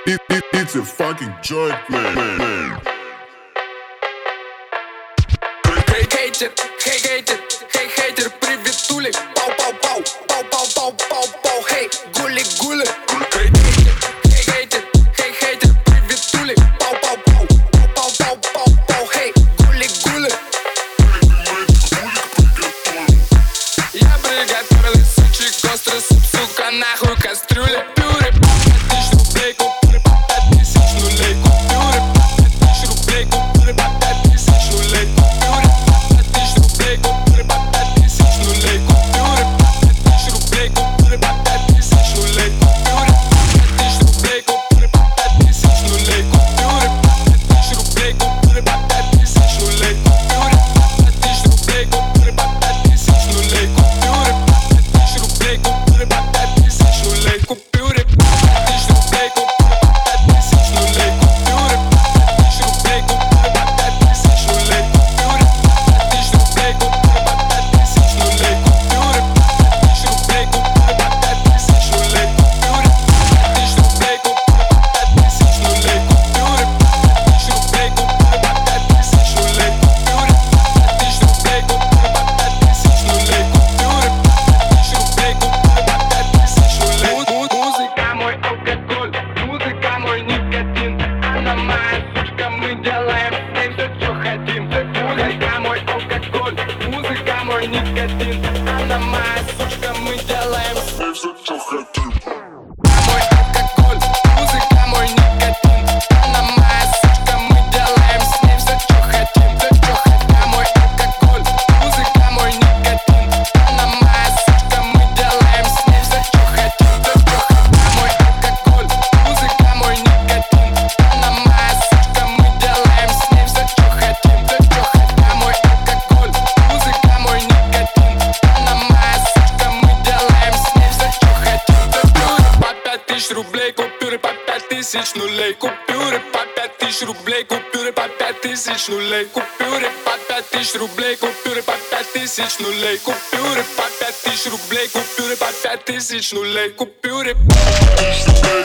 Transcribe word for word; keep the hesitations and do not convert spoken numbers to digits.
it, it, it's a fucking joint play. Хей, хейтер, хей, хейтер, хей, хейтер, приветули. Пау, пау, пау, пау, пау, пау, пау, пау, хей, гули, гули. Хей, хейтер, хей, хейтер, хей, хейтер, приветули. Пау, пау, пау, пау, пау, пау, пау, хей, гули, гули. Я приготовил сучий острый суп, сука, нахуй кастрюля. Пюре, пять тысяч рублей, купюры по пять тысяч нулей. Купюры по пять тысяч рублей, купюры по пять тысяч нулей. Купюры по пять тысяч рублей, купюры по пять тысяч нулей. Купюры по пять тысяч рублей, купюры по пять тысяч нулей. Купюры по пять тысяч рублей, купюры по пять тысяч нулей. Купюры по пять тысяч рублей, купюры по пять тысяч нулей. Купюры по пять тысяч рублей, купюры по пять тысяч нулей. Купюры по пять тысяч рублей, купюры по пять тысяч нулей. Купюры по пять тысяч рублей, купюры по пять тысяч нулей. Купюры по пять тысяч рублей, купюры по пять тысяч нулей. Купюры по пять тысяч рублей, купюры по пять тысяч нулей. Купюры по пять тысяч рублей, купюры по пять тысяч нулей. Купюры по пять тысяч рублей, купюры по пять тысяч нулей. Купюры по пять тысяч рублей, купюры по пять тысяч нулей. Купюры по пять тысяч рублей, купюры по пять тысяч нулей. Купюры по пять тысяч рублей, купюры по пять тысяч нулей. Музыка мой алкоголь, музыка мой никотин. Она моя сучка, мы делаем с ней все, что хотим. Музыка мой алкоголь, музыка мой никотин. Она моя сучка, мы делаем с ней все, что хотим. Мой алкоголь, музыка мой никотин. Она моя сучка, мы делаем с ней все, что хотим. Все, что хотим. Мой алкоголь, музыка мой никотин. Она моя сучка, мы делаем с ней все, что хотим. Все, что хотим. Мой алкоголь, музыка мой никотин. Она моя сучка, мы делаем с ней все, что хотим. Все, что хотим. Мой алкоголь, музыка мой никотин. Она моя сучка, мы делаем с ней все, что хотим. Купюры по пять тысяч рублей, купюры по пять тысяч нулей. Купюры по пять тысяч рублей, купюры по пять тысяч нулей. Купюры по пять тысяч рублей, купюры по пять тысяч нулей. Купюры по пять тысяч рублей, купюры по пять тысяч нулей. Купюры по пять тысяч рублей.